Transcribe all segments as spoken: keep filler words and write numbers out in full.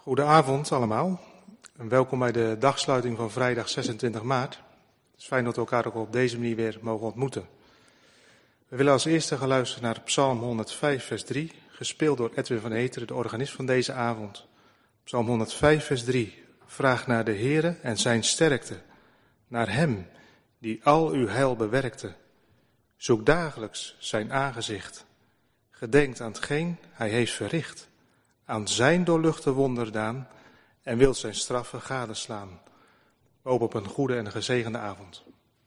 Goedenavond allemaal en welkom bij de dagsluiting van vrijdag zesentwintig maart. Het is fijn dat we elkaar ook op deze manier weer mogen ontmoeten. We willen als eerste gaan luisteren naar Psalm honderdvijf vers drie, gespeeld door Edwin van Heteren, de organist van deze avond. Psalm honderdvijf vers drie, vraag naar de Heere en zijn sterkte, naar hem die al uw heil bewerkte. Zoek dagelijks zijn aangezicht, gedenkt aan hetgeen hij heeft verricht, aan zijn doorluchte wonderdaan en wilt zijn straffen gadeslaan. Hoop op een goede en gezegende avond.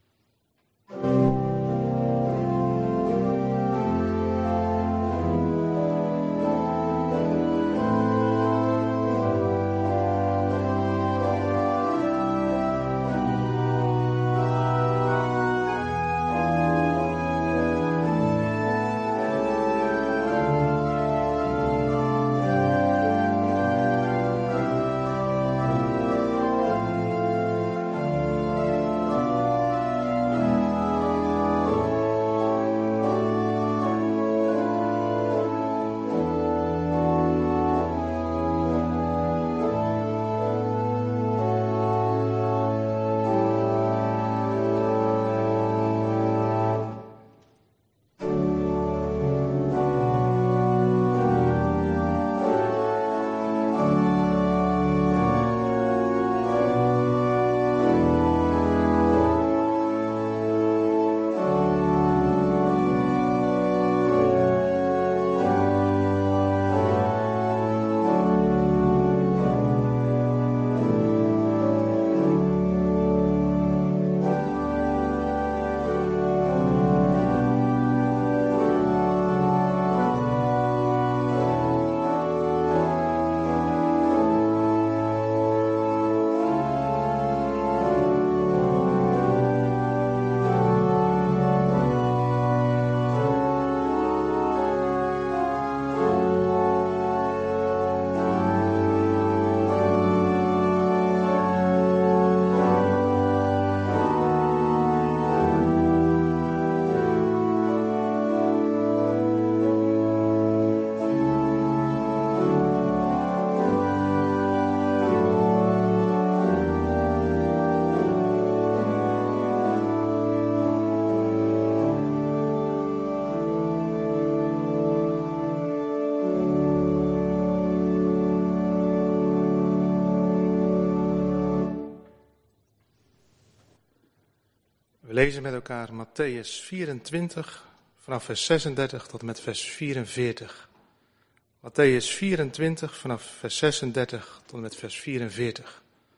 We lezen met elkaar Mattheüs vierentwintig vanaf vers zesendertig tot en met vers vierenveertig. Mattheüs vierentwintig vanaf vers zesendertig tot en met vers vierenveertig.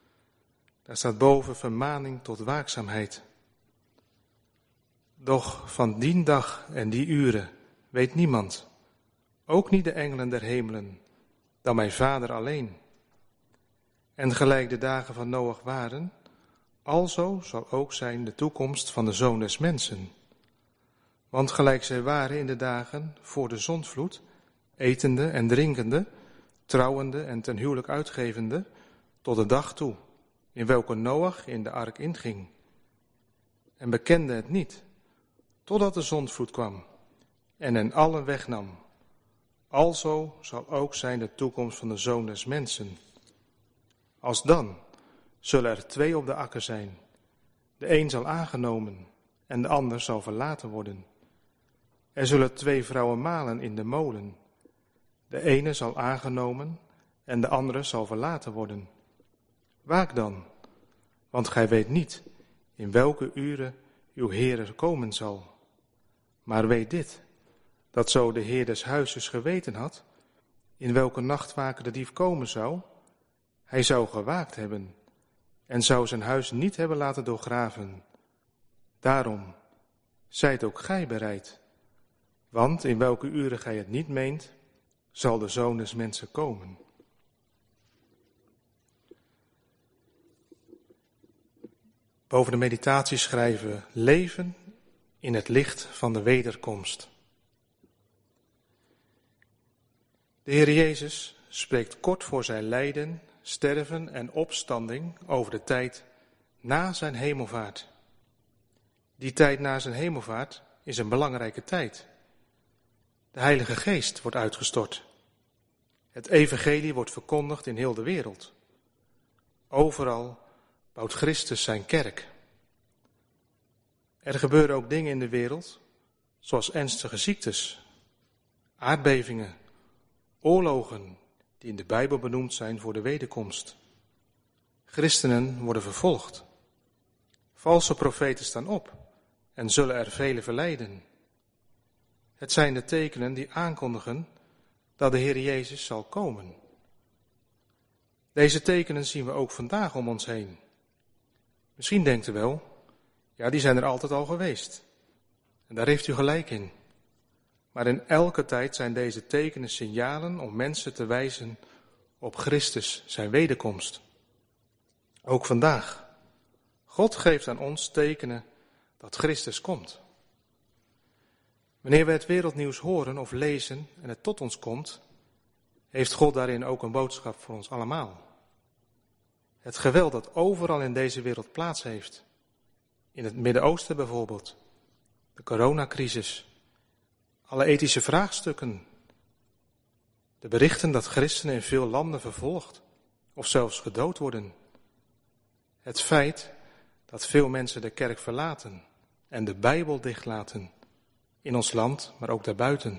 Daar staat boven vermaning tot waakzaamheid. Doch van die dag en die uren weet niemand, ook niet de engelen der hemelen, dan mijn Vader alleen. En gelijk de dagen van Noach waren, alzo zal ook zijn de toekomst van de Zoon des Mensen. Want gelijk zij waren in de dagen voor de zondvloed, etende en drinkende, trouwende en ten huwelijk uitgevende, tot de dag toe, in welke Noach in de ark inging. En bekende het niet, totdat de zondvloed kwam en hen allen wegnam. Alzo zal ook zijn de toekomst van de Zoon des Mensen. Als dan zullen er twee op de akker zijn. De een zal aangenomen en de ander zal verlaten worden. Er zullen twee vrouwen malen in de molen. De ene zal aangenomen en de andere zal verlaten worden. Waak dan, want gij weet niet in welke uren uw Heer komen zal. Maar weet dit, dat zo de Heer des huizes geweten had, in welke nachtwaker de dief komen zou, hij zou gewaakt hebben en zou zijn huis niet hebben laten doorgraven. Daarom, zijt ook gij bereid, want in welke uren gij het niet meent, zal de Zoon des Mensen komen. Boven de meditatie schrijven we leven in het licht van de wederkomst. De Heer Jezus spreekt kort voor zijn lijden, sterven en opstanding over de tijd na zijn hemelvaart. Die tijd na zijn hemelvaart is een belangrijke tijd. De Heilige Geest wordt uitgestort. Het evangelie wordt verkondigd in heel de wereld. Overal bouwt Christus zijn kerk. Er gebeuren ook dingen in de wereld, zoals ernstige ziektes, aardbevingen, oorlogen die in de Bijbel benoemd zijn voor de wederkomst. Christenen worden vervolgd. Valse profeten staan op en zullen er velen verleiden. Het zijn de tekenen die aankondigen dat de Heer Jezus zal komen. Deze tekenen zien we ook vandaag om ons heen. Misschien denkt u wel, ja, die zijn er altijd al geweest. En daar heeft u gelijk in. Maar in elke tijd zijn deze tekenen signalen om mensen te wijzen op Christus, zijn wederkomst. Ook vandaag. God geeft aan ons tekenen dat Christus komt. Wanneer we het wereldnieuws horen of lezen en het tot ons komt, heeft God daarin ook een boodschap voor ons allemaal. Het geweld dat overal in deze wereld plaats heeft, in het Midden-Oosten bijvoorbeeld, de coronacrisis, alle ethische vraagstukken, de berichten dat christenen in veel landen vervolgd of zelfs gedood worden, het feit dat veel mensen de kerk verlaten en de Bijbel dichtlaten, in ons land, maar ook daarbuiten.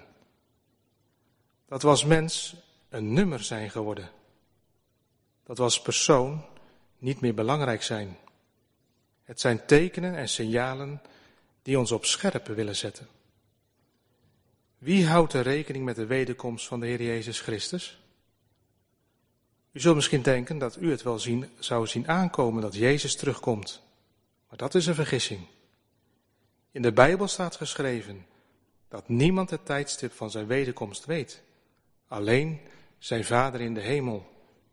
Dat we als mens een nummer zijn geworden. Dat we als persoon niet meer belangrijk zijn. Het zijn tekenen en signalen die ons op scherp willen zetten. Wie houdt er rekening met de wederkomst van de Heer Jezus Christus? U zult misschien denken dat u het wel zien, zou zien aankomen dat Jezus terugkomt. Maar dat is een vergissing. In de Bijbel staat geschreven dat niemand het tijdstip van zijn wederkomst weet. Alleen zijn Vader in de hemel.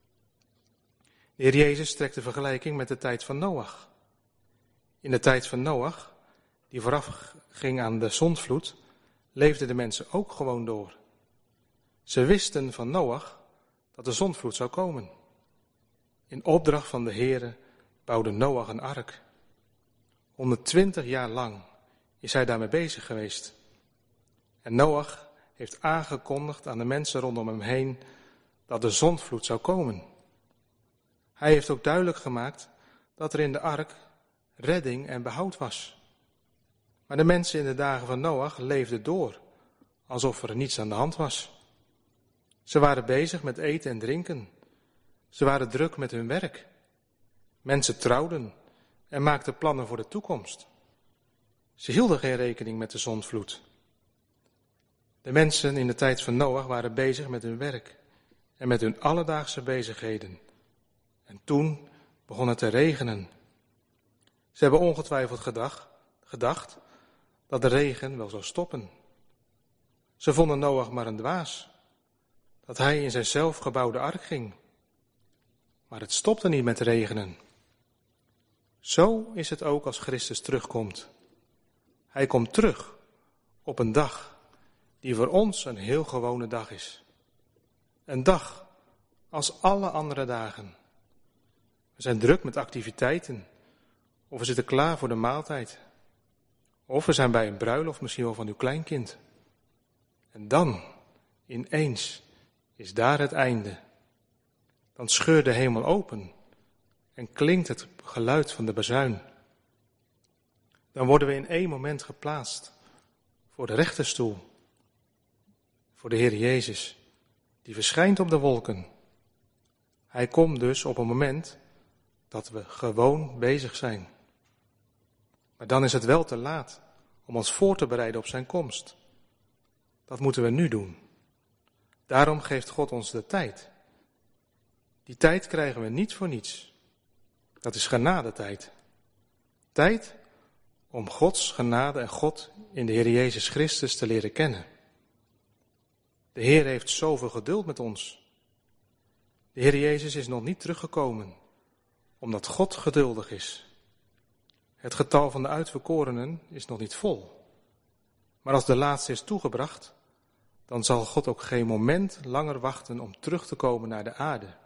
De Heer Jezus trekt de vergelijking met de tijd van Noach. In de tijd van Noach, die vooraf ging aan de zondvloed, leefden de mensen ook gewoon door. Ze wisten van Noach dat de zondvloed zou komen. In opdracht van de Heere bouwde Noach een ark. honderdtwintig jaar lang is hij daarmee bezig geweest. En Noach heeft aangekondigd aan de mensen rondom hem heen dat de zondvloed zou komen. Hij heeft ook duidelijk gemaakt dat er in de ark redding en behoud was. Maar de mensen in de dagen van Noach leefden door, alsof er niets aan de hand was. Ze waren bezig met eten en drinken. Ze waren druk met hun werk. Mensen trouwden en maakten plannen voor de toekomst. Ze hielden geen rekening met de zondvloed. De mensen in de tijd van Noach waren bezig met hun werk en met hun alledaagse bezigheden. En toen begon het te regenen. Ze hebben ongetwijfeld gedacht, gedacht dat de regen wel zou stoppen. Ze vonden Noach maar een dwaas, dat hij in zijn zelfgebouwde ark ging. Maar het stopte niet met regenen. Zo is het ook als Christus terugkomt. Hij komt terug op een dag die voor ons een heel gewone dag is. Een dag als alle andere dagen. We zijn druk met activiteiten, of we zitten klaar voor de maaltijd. Of we zijn bij een bruiloft misschien wel van uw kleinkind. En dan, ineens, is daar het einde. Dan scheurt de hemel open en klinkt het geluid van de bazuin. Dan worden we in één moment geplaatst voor de rechterstoel. Voor de Heer Jezus, die verschijnt op de wolken. Hij komt dus op een moment dat we gewoon bezig zijn. Maar dan is het wel te laat om ons voor te bereiden op zijn komst. Dat moeten we nu doen. Daarom geeft God ons de tijd. Die tijd krijgen we niet voor niets. Dat is genadetijd. Tijd om Gods genade en God in de Heer Jezus Christus te leren kennen. De Heer heeft zoveel geduld met ons. De Heer Jezus is nog niet teruggekomen, omdat God geduldig is. Het getal van de uitverkorenen is nog niet vol. Maar als de laatste is toegebracht, dan zal God ook geen moment langer wachten om terug te komen naar de aarde.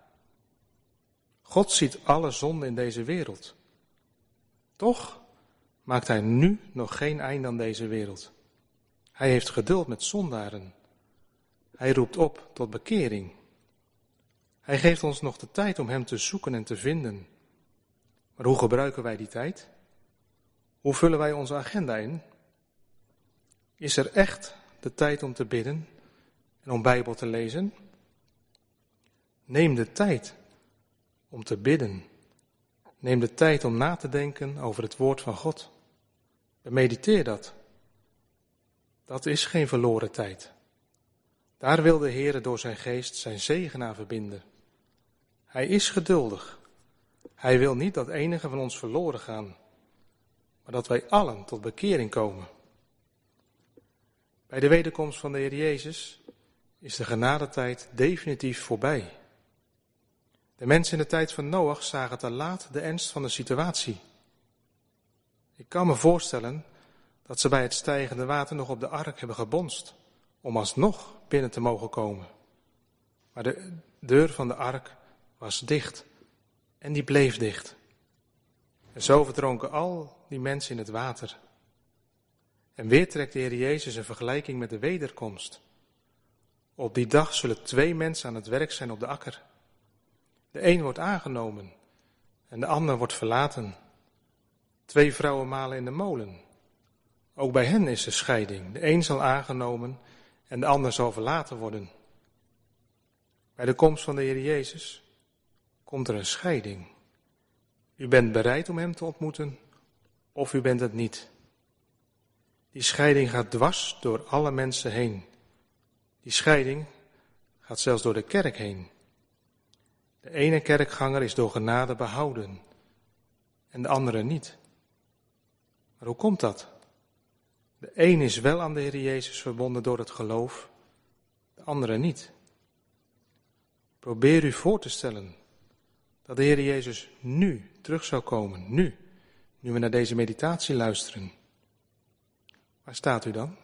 God ziet alle zonde in deze wereld. Toch maakt hij nu nog geen einde aan deze wereld. Hij heeft geduld met zondaren. Hij roept op tot bekering Hij geeft ons nog de tijd om hem te zoeken en te vinden. Maar hoe gebruiken wij die tijd? Hoe vullen wij onze agenda in? Is er echt de tijd om te bidden en om Bijbel te lezen? Neem de tijd om te bidden. Neem de tijd om na te denken over het woord van God. Mediteer dat. Dat is geen verloren tijd. Daar wil de Heer door zijn geest zijn zegen aan verbinden. Hij is geduldig. Hij wil niet dat enige van ons verloren gaan, maar dat wij allen tot bekering komen. Bij de wederkomst van de Heer Jezus is de genadetijd definitief voorbij. De mensen in de tijd van Noach zagen te laat de ernst van de situatie. Ik kan me voorstellen dat ze bij het stijgende water nog op de ark hebben gebonst, om alsnog binnen te mogen komen. Maar de deur van de ark was dicht en die bleef dicht. En zo verdronken al die mensen in het water. En weer trekt de Heer Jezus een vergelijking met de wederkomst. Op die dag zullen twee mensen aan het werk zijn op de akker. De een wordt aangenomen en de ander wordt verlaten. Twee vrouwen malen in de molen. Ook bij hen is er scheiding. De een zal aangenomen en de ander zal verlaten worden. Bij de komst van de Heer Jezus komt er een scheiding. U bent bereid om hem te ontmoeten of u bent het niet. Die scheiding gaat dwars door alle mensen heen. Die scheiding gaat zelfs door de kerk heen. De ene kerkganger is door genade behouden en de andere niet. Maar hoe komt dat? De een is wel aan de Heer Jezus verbonden door het geloof, de andere niet. Probeer u voor te stellen dat de Heer Jezus nu terug zou komen, nu, nu we naar deze meditatie luisteren. Waar staat u dan?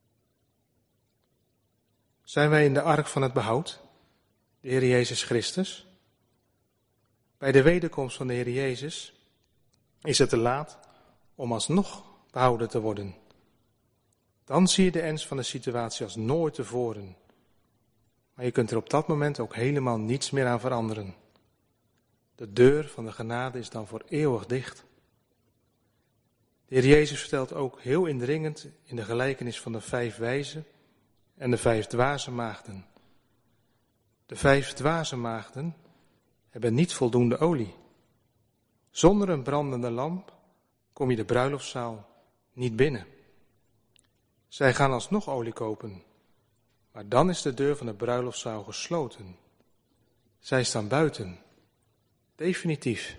Zijn wij in de ark van het behoud, de Heer Jezus Christus? Bij de wederkomst van de Heer Jezus is het te laat om alsnog behouden te worden. Dan zie je de ernst van de situatie als nooit tevoren. Maar je kunt er op dat moment ook helemaal niets meer aan veranderen. De deur van de genade is dan voor eeuwig dicht. De Heer Jezus vertelt ook heel indringend in de gelijkenis van de vijf wijze en de vijf dwaze maagden. De vijf dwaze maagden hebben niet voldoende olie. Zonder een brandende lamp kom je de bruiloftszaal niet binnen. Zij gaan alsnog olie kopen, maar dan is de deur van de bruiloftszaal gesloten. Zij staan buiten, definitief.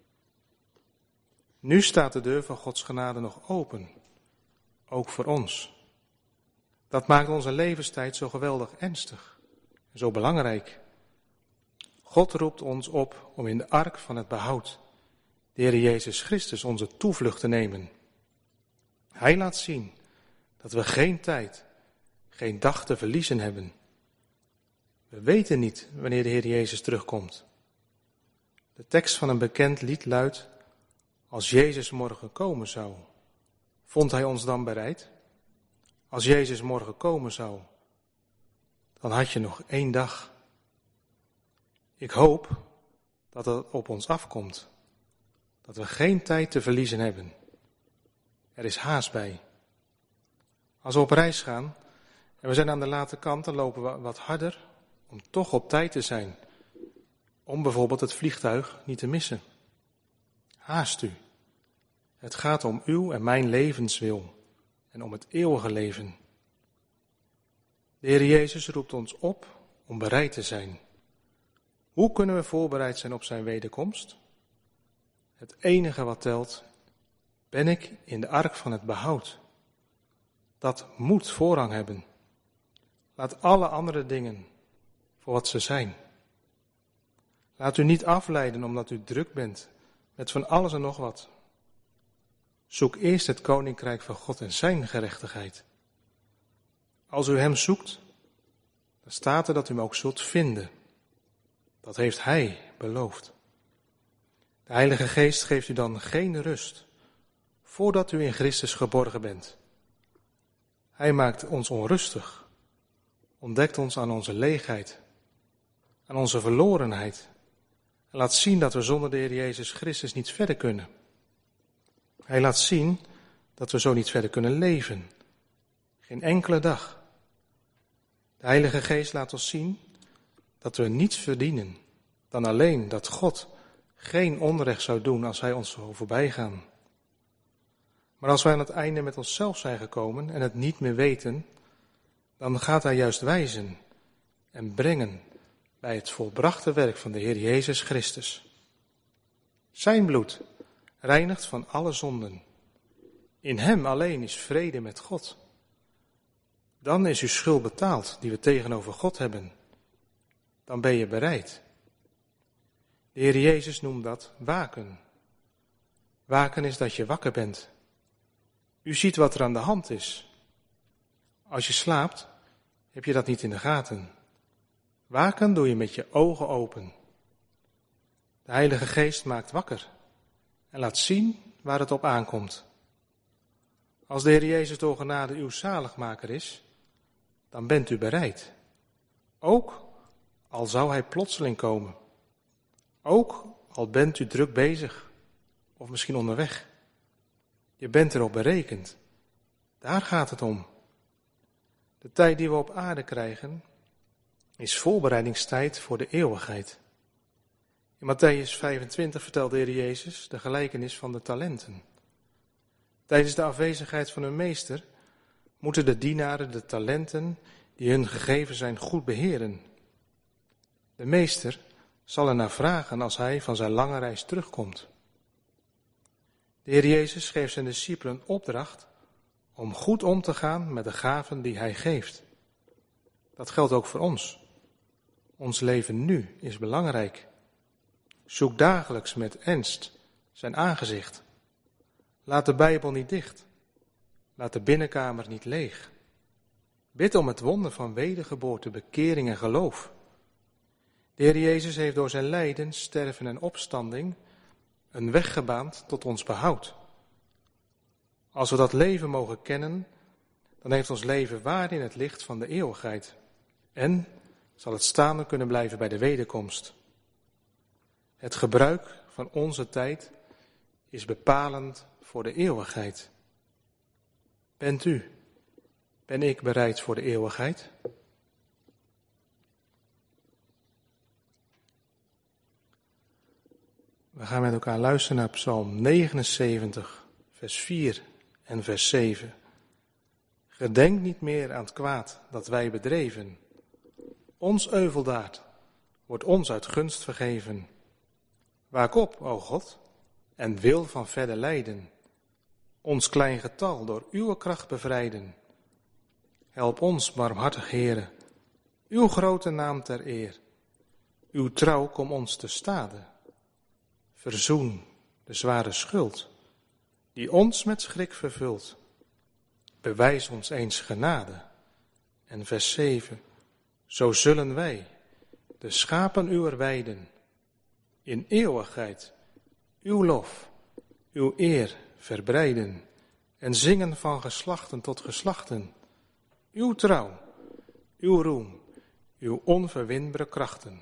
Nu staat de deur van Gods genade nog open, ook voor ons. Dat maakt onze levenstijd zo geweldig ernstig en zo belangrijk. God roept ons op om in de ark van het behoud, de Heer Jezus Christus, onze toevlucht te nemen. Hij laat zien dat we geen tijd, geen dag te verliezen hebben. We weten niet wanneer de Heer Jezus terugkomt. De tekst van een bekend lied luidt: als Jezus morgen komen zou, vond hij ons dan bereid? Als Jezus morgen komen zou, dan had je nog één dag. Ik hoop dat het op ons afkomt, dat we geen tijd te verliezen hebben. Er is haast bij. Als we op reis gaan en we zijn aan de late kant, dan lopen we wat harder om toch op tijd te zijn. Om bijvoorbeeld het vliegtuig niet te missen. Haast u. Het gaat om uw en mijn levenswil en om het eeuwige leven. De Heer Jezus roept ons op om bereid te zijn. Hoe kunnen we voorbereid zijn op zijn wederkomst? Het enige wat telt, ben ik in de ark van het behoud. Dat moet voorrang hebben. Laat alle andere dingen voor wat ze zijn. Laat u niet afleiden omdat u druk bent met van alles en nog wat. Zoek eerst het koninkrijk van God en zijn gerechtigheid. Als u hem zoekt, dan staat er dat u hem ook zult vinden. Dat heeft hij beloofd. De Heilige Geest geeft u dan geen rust, voordat u in Christus geborgen bent. Hij maakt ons onrustig, ontdekt ons aan onze leegheid, aan onze verlorenheid. En laat zien dat we zonder de Heer Jezus Christus niet verder kunnen. Hij laat zien dat we zo niet verder kunnen leven. Geen enkele dag. De Heilige Geest laat ons zien dat we niets verdienen dan alleen dat God geen onrecht zou doen als hij ons zou voorbij gaan. Maar als wij aan het einde met onszelf zijn gekomen en het niet meer weten, dan gaat hij juist wijzen en brengen bij het volbrachte werk van de Heer Jezus Christus. Zijn bloed reinigt van alle zonden. In hem alleen is vrede met God. Dan is uw schuld betaald die we tegenover God hebben. Dan ben je bereid. De Heer Jezus noemt dat waken. Waken is dat je wakker bent. U ziet wat er aan de hand is. Als je slaapt, heb je dat niet in de gaten. Waken doe je met je ogen open. De Heilige Geest maakt wakker en laat zien waar het op aankomt. Als de Heer Jezus door genade uw zaligmaker is, dan bent u bereid. Ook al zou hij plotseling komen. Ook al bent u druk bezig of misschien onderweg. Je bent erop berekend. Daar gaat het om. De tijd die we op aarde krijgen is voorbereidingstijd voor de eeuwigheid. In Mattheüs vijfentwintig vertelt de Heer Jezus de gelijkenis van de talenten. Tijdens de afwezigheid van hun meester moeten de dienaren de talenten die hun gegeven zijn goed beheren. De meester zal er naar vragen als hij van zijn lange reis terugkomt. De Heer Jezus geeft zijn discipelen opdracht om goed om te gaan met de gaven die hij geeft. Dat geldt ook voor ons. Ons leven nu is belangrijk. Zoek dagelijks met ernst zijn aangezicht. Laat de Bijbel niet dicht. Laat de binnenkamer niet leeg. Bid om het wonder van wedergeboorte, bekering en geloof. De Heer Jezus heeft door zijn lijden, sterven en opstanding een weg gebaand tot ons behoud. Als we dat leven mogen kennen, dan heeft ons leven waarde in het licht van de eeuwigheid. En zal het staande kunnen blijven bij de wederkomst. Het gebruik van onze tijd is bepalend voor de eeuwigheid. Bent u, ben ik bereid voor de eeuwigheid? We gaan met elkaar luisteren naar Psalm negenenzeventig, vers vier en vers zeven. Gedenk niet meer aan het kwaad dat wij bedreven. Ons euveldaad wordt ons uit gunst vergeven. Waak op, o God, en wil van verder lijden. Ons klein getal door uw kracht bevrijden. Help ons, barmhartig Heere, uw grote naam ter eer. Uw trouw kom ons te stade. Verzoen de zware schuld, die ons met schrik vervult. Bewijs ons eens genade. En vers zeven, zo zullen wij de schapen uwer weiden, in eeuwigheid uw lof, uw eer verbreiden en zingen van geslachten tot geslachten. Uw trouw, uw roem, uw onverwinbare krachten.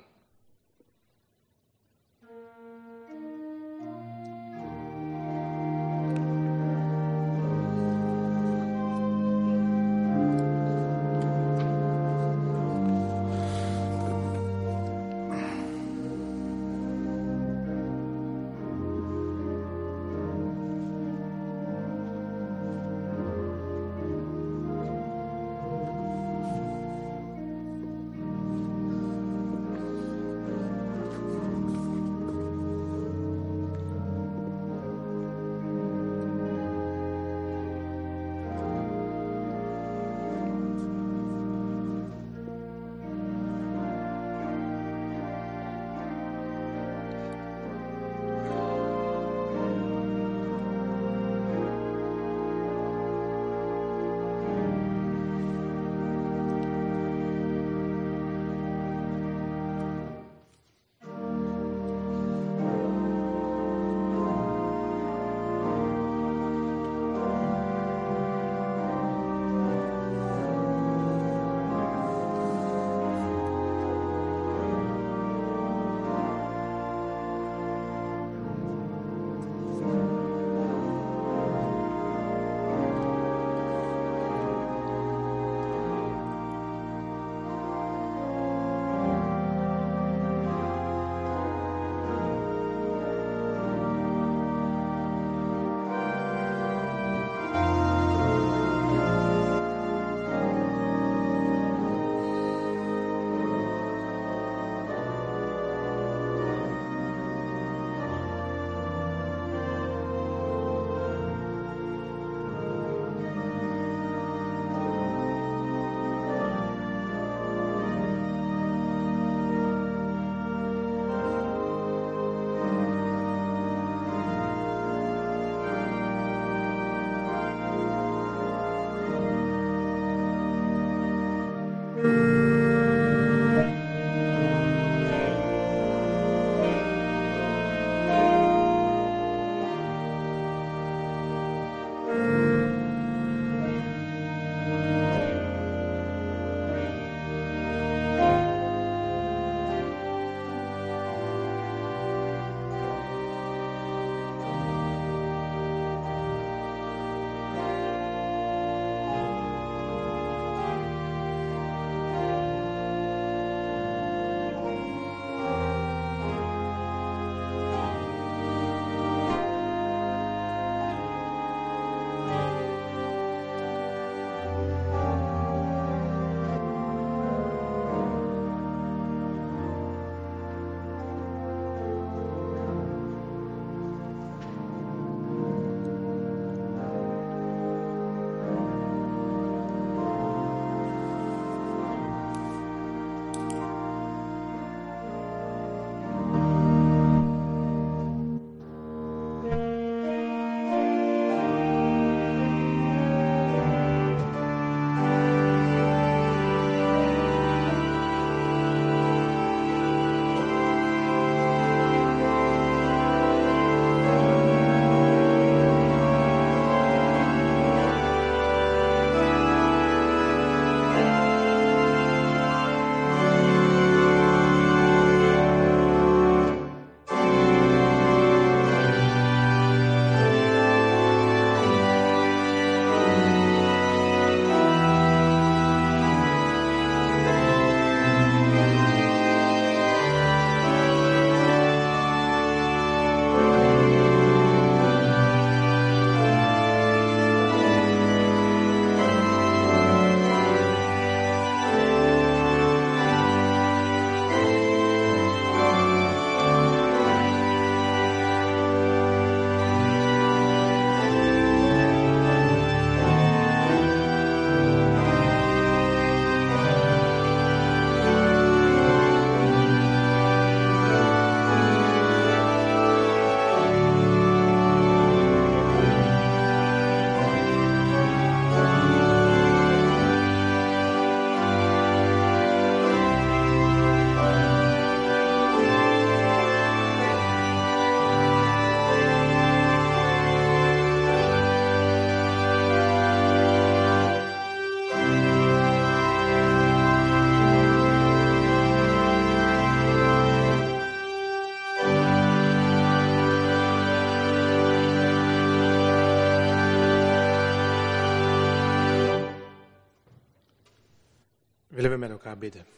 willen we met elkaar bidden.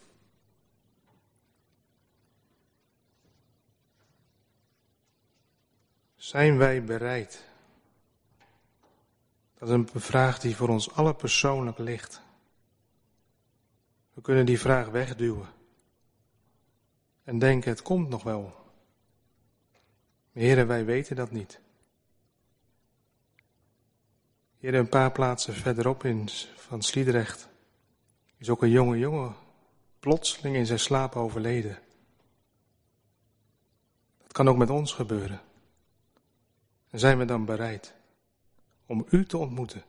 Zijn wij bereid? Dat is een vraag die voor ons allen persoonlijk ligt. We kunnen die vraag wegduwen en denken, het komt nog wel. Maar heren, wij weten dat niet. Heren, een paar plaatsen verderop in van Sliedrecht is ook een jonge jongen plotseling in zijn slaap overleden. Dat kan ook met ons gebeuren. En zijn we dan bereid om u te ontmoeten?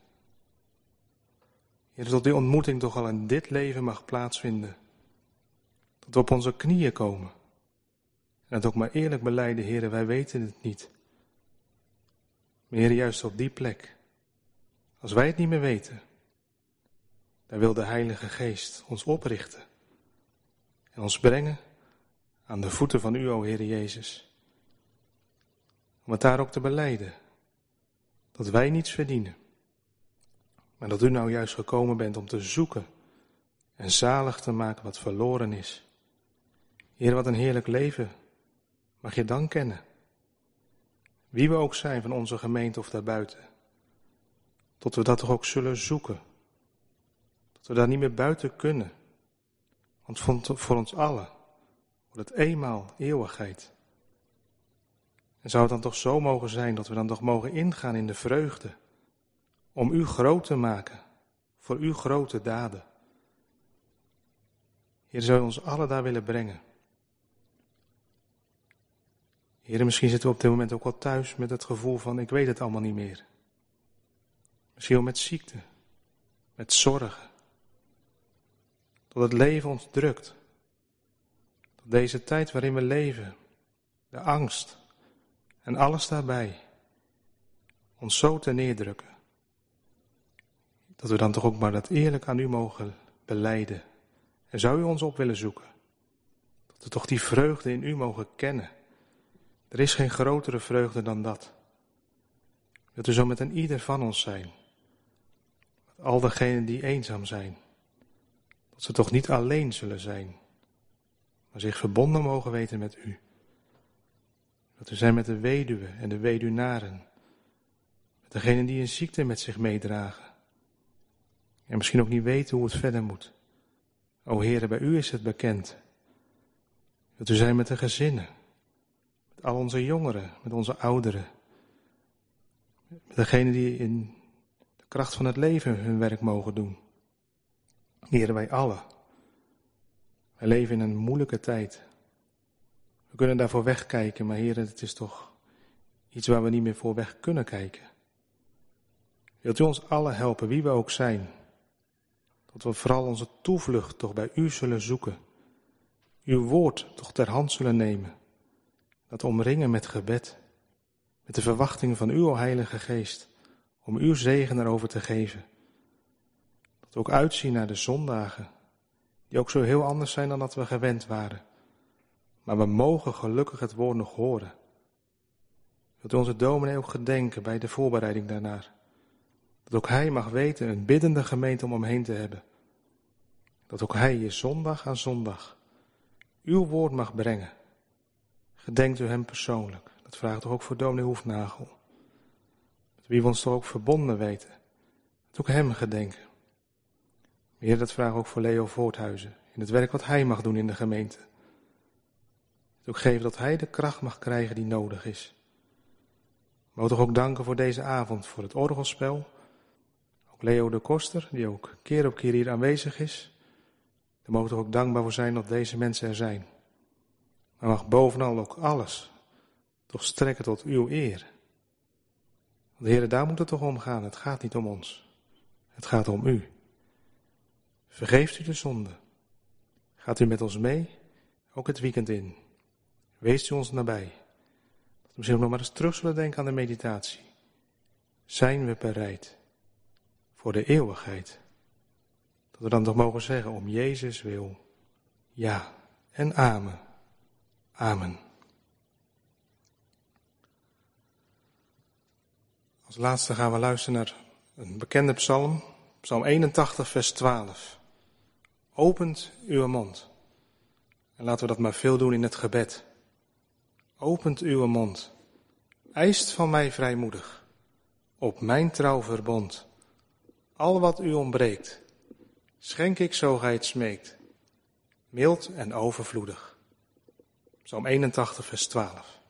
Heer, tot die ontmoeting toch al in dit leven mag plaatsvinden. Dat we op onze knieën komen. En dat ook maar eerlijk belijden, Heer, wij weten het niet. Maar Heer, juist op die plek, als wij het niet meer weten, daar wil de Heilige Geest ons oprichten. En ons brengen aan de voeten van u, o Heer Jezus. Om het daar ook te belijden. Dat wij niets verdienen. Maar dat u nou juist gekomen bent om te zoeken en zalig te maken wat verloren is. Heer, wat een heerlijk leven mag je dan kennen. Wie we ook zijn van onze gemeente of daarbuiten. Tot we dat toch ook zullen zoeken. Tot we daar niet meer buiten kunnen. Want voor ons allen wordt het eenmaal eeuwigheid. En zou het dan toch zo mogen zijn dat we dan toch mogen ingaan in de vreugde. Om u groot te maken. Voor uw grote daden. Heer, zou u ons allen daar willen brengen. Heer, misschien zitten we op dit moment ook wel thuis met het gevoel van ik weet het allemaal niet meer. Misschien wel met ziekte. Met zorgen. Dat het leven ons drukt. Dat deze tijd waarin we leven. De angst. En alles daarbij. Ons zo te neerdrukken. Dat we dan toch ook maar dat eerlijk aan u mogen belijden. En zou u ons op willen zoeken. Dat we toch die vreugde in u mogen kennen. Er is geen grotere vreugde dan dat. Wilt u zo met een ieder van ons zijn. Met al degenen die eenzaam zijn. Dat ze toch niet alleen zullen zijn. Maar zich verbonden mogen weten met u. Dat we zijn met de weduwe en de weduwnaren. Met degenen die een ziekte met zich meedragen. En misschien ook niet weten hoe het verder moet. O Heere, bij u is het bekend. Dat we zijn met de gezinnen. Met al onze jongeren, met onze ouderen. Met degenen die in de kracht van het leven hun werk mogen doen. Heere, wij allen. Wij leven in een moeilijke tijd. We kunnen daarvoor wegkijken, maar Heere, het is toch iets waar we niet meer voor weg kunnen kijken. Wilt u ons allen helpen, wie we ook zijn. Dat we vooral onze toevlucht toch bij u zullen zoeken. Uw woord toch ter hand zullen nemen. Dat omringen met gebed. Met de verwachting van uw Heilige Geest. Om uw zegen erover te geven. Dat we ook uitzien naar de zondagen. Die ook zo heel anders zijn dan dat we gewend waren. Maar we mogen gelukkig het woord nog horen. Dat we onze dominee ook gedenken bij de voorbereiding daarnaar. Dat ook hij mag weten een biddende gemeente om hem heen te hebben. Dat ook hij je zondag aan zondag uw woord mag brengen. Gedenkt u hem persoonlijk. Dat vraagt toch ook voor dominee Hoefnagel. Met wie we ons toch ook verbonden weten. Dat ook hem gedenken. Heer, dat vragen we ook voor Leo Voorthuizen. In het werk wat hij mag doen in de gemeente. Dat ook geven dat hij de kracht mag krijgen die nodig is. We mogen toch ook danken voor deze avond, voor het orgelspel. Ook Leo de Koster, die ook keer op keer hier aanwezig is. Daar mogen we toch ook dankbaar voor zijn dat deze mensen er zijn. Maar mag bovenal ook alles toch strekken tot uw eer. Want Heer, daar moet het toch om gaan. Het gaat niet om ons. Het gaat om u. Vergeeft u de zonde. Gaat u met ons mee, ook het weekend in. Wees u ons nabij. Dat we misschien ook nog maar eens terug zullen denken aan de meditatie. Zijn we bereid voor de eeuwigheid? Dat we dan toch mogen zeggen om Jezus wil. Ja en amen. Amen. Als laatste gaan we luisteren naar een bekende psalm. Psalm eenentachtig vers twaalf. opent uw mond. En laten we dat maar veel doen in het gebed. Opent uw mond. Eist van mij vrijmoedig. Op mijn trouw verbond. Al wat u ontbreekt. Schenk ik zo gij het smeekt. Mild en overvloedig. Psalm eenentachtig vers twaalf.